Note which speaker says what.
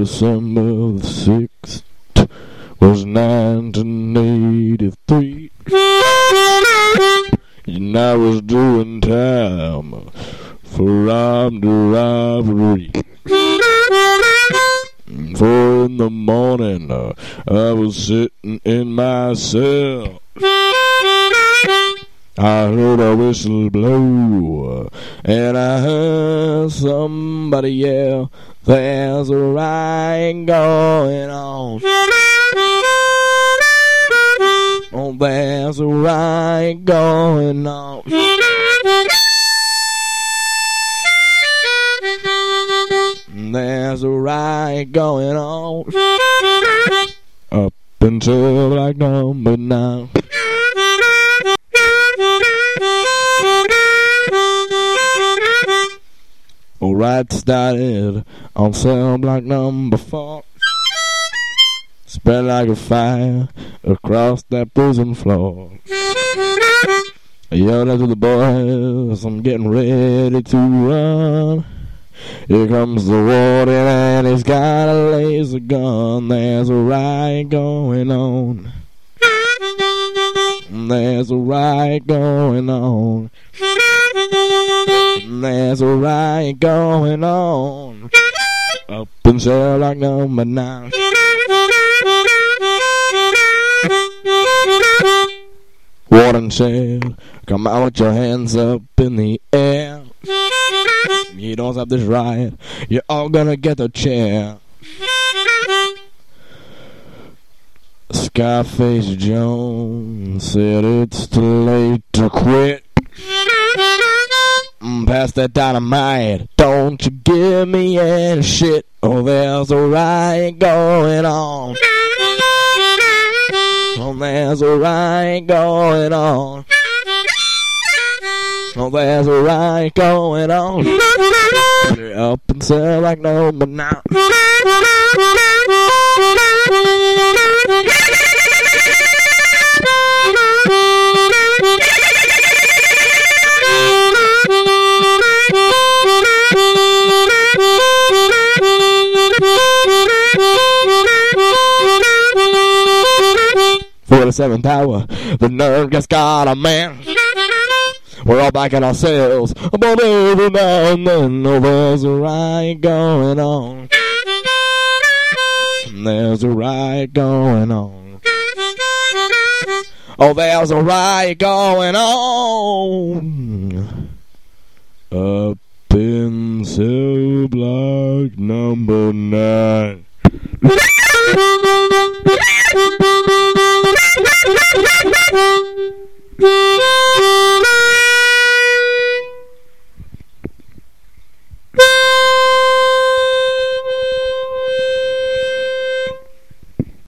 Speaker 1: December the 6th was 1983. And I was doing time for armed robbery. 4 in the morning, I was sitting in my cell. I heard a whistle blow, and I heard somebody yell, "There's a riot going on. Oh, there's a riot going on." There's a riot going on up until like number 9. All right, started on cell block number 4. Spread like a fire across that prison floor. I yelled out to the boys, I'm getting ready to run. Here comes the warden and he's got a laser gun. There's a riot going on. There's a riot going on. There's a riot going on up in cell like number 9. Warden said, "Come out with your hands up in the air. You don't stop this riot, you're all gonna get the chair." Scarface Jones said it's too late to quit. Pass that dynamite, don't you give me any shit. Oh, there's a riot going on. Oh, there's a riot going on. Oh, there's a riot going on. You're up and sell like number 9. For the 7th hour, the nerve just got a man. We're all back in our cells, but every now and then, oh, there's a riot going on. There's a riot going on. Oh, there's a riot going on up in cell block number 9.